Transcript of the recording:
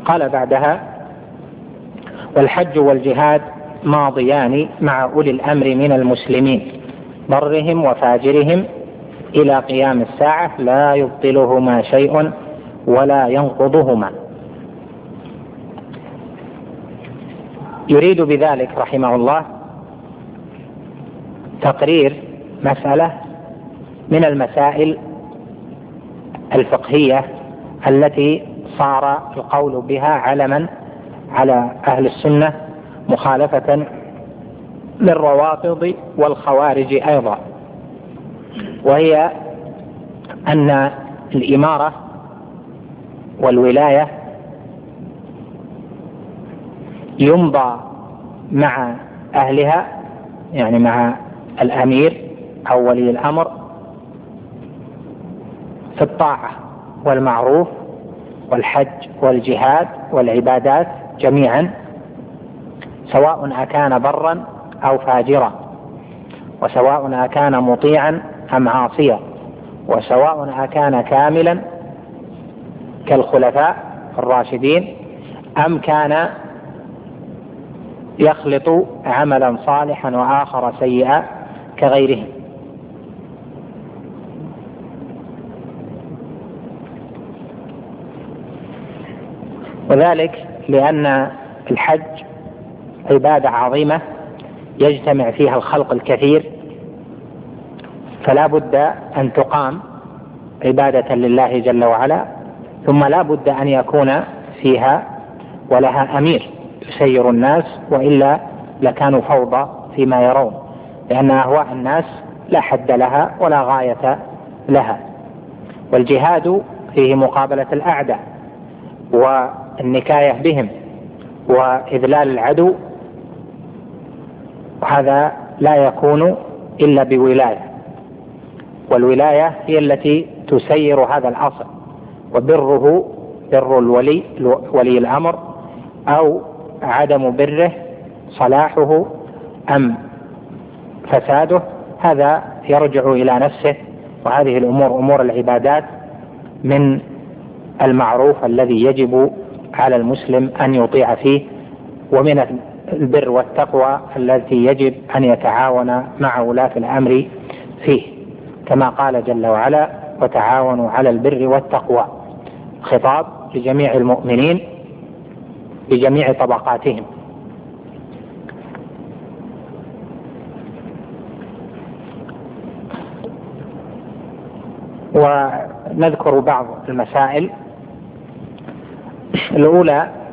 قال بعدها: والحج والجهاد ماضيان مع أولي الأمر من المسلمين برهم وفاجرهم إلى قيام الساعة لا يبطلهما شيء ولا ينقضهما. يريد بذلك رحمه الله تقرير مسألة من المسائل الفقهية التي صار القول بها علما على أهل السنة مخالفة للروافض والخوارج أيضا، وهي أن الإمارة والولاية يمضى مع أهلها، يعني مع الأمير أو ولي الأمر، في الطاعة والمعروف والحج والجهاد والعبادات جميعا، سواء أكان برا أو فاجرا، وسواء أكان مطيعا أم عاصيا، وسواء أكان كاملا كالخلفاء الراشدين أم كان يخلط عملا صالحا وآخر سيئا كغيرهم. وذلك لأن الحج عبادة عظيمة يجتمع فيها الخلق الكثير، فلا بد أن تقام عبادة لله جل وعلا، ثم لا بد أن يكون فيها ولها أمير يسير الناس، وإلا لكانوا فوضى فيما يرون، لأن أهواء الناس لا حد لها ولا غاية لها. والجهاد فيه مقابلة الأعداء والنكاية بهم وإذلال العدو، وهذا لا يكون إلا بولاية، والولاية هي التي تسير هذا الأصل، وبره بر ولي الأمر أو عدم بره صلاحه أم فساده، هذا يرجع إلى نفسه. وهذه الأمور أمور العبادات من المعروف الذي يجب على المسلم أن يطيع فيه، ومن البر والتقوى التي يجب أن يتعاون مع ولاة الأمر فيه، كما قال جل وعلا: وتعاونوا على البر والتقوى، خطاب لجميع المؤمنين بجميع طبقاتهم. ونذكر بعض المسائل. الأولى